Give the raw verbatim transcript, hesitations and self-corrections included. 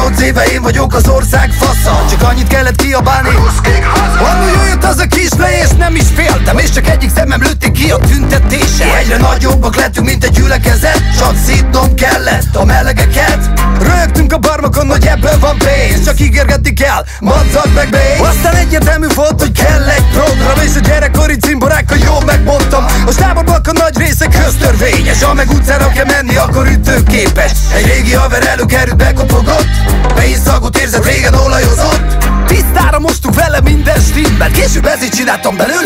Huszonnyolc éve én vagyok az ország fasza, csak annyit kellett kiabálni: annól jött az a kisle és nem is féltem, és csak egyik szemem lőtték ki a tüntetése. Egyre nagyobbak lettünk, mint egy gyülekezet, csak szítnom kellett a melegeket. Rögtünk a barmakon, hogy ebből van pénz, csak ígérgetni kell, madzag meg bénz. Aztán egyértelmű volt, hogy kell egy program, és a gyerekkori cimborákkal jól megmondtam: a stábornak a nagy része köztörvényes, ha meg utcára kell menni, akkor ütőképes. Egy régi haver előkerült, bekopogott, pénzszagot érzett, régen olajozott. Tisztára mostuk vele minden stimmel, később ezért csináltam belőle